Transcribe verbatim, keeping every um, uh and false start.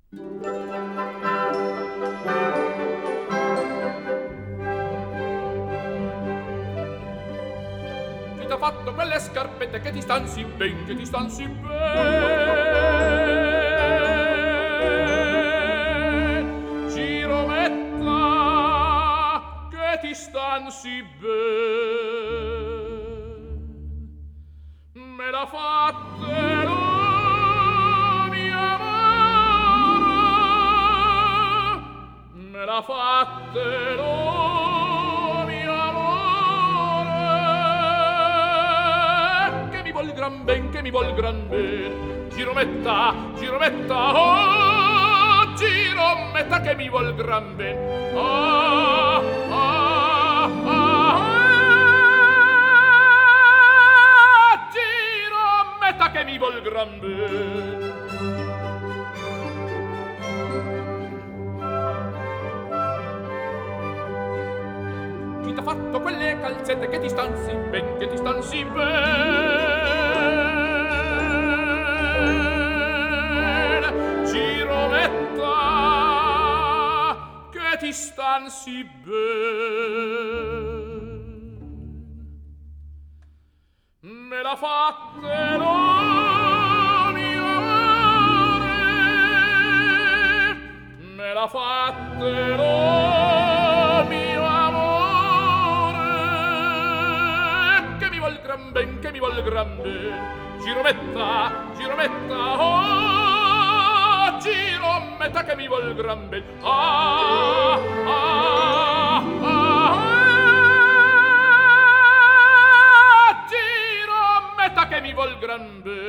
Chi t'ha fatto quelle scarpette che ti stan sì ben, che ti stan sì ben? Girometta, che ti stan sì ben? Me l'ha fatte lo mio amore, me l'ha fatte lo mio amore, che mi vuol gran ben, che mi vuol gran ben. Girometta, Girometta, oh, Girometta, che mi vuol gran ben. Ah, ah, ah, ah, Girometta, che mi vuol gran ben. Chi t'ha fatto quelle calzette che ti stan sì ben, che ti stan sì ben? Girometta, che ti stan sì ben. Me l'ha fatte lo mio amore, me l'ha fatte lo mio amore, che mi vuol gran ben, che mi vuol gran ben. Girometta, Girometta, oh, Girometta, che mi vuol gran ben. Ah, ah, ah, ah, Girometta, che mi vuol gran ben.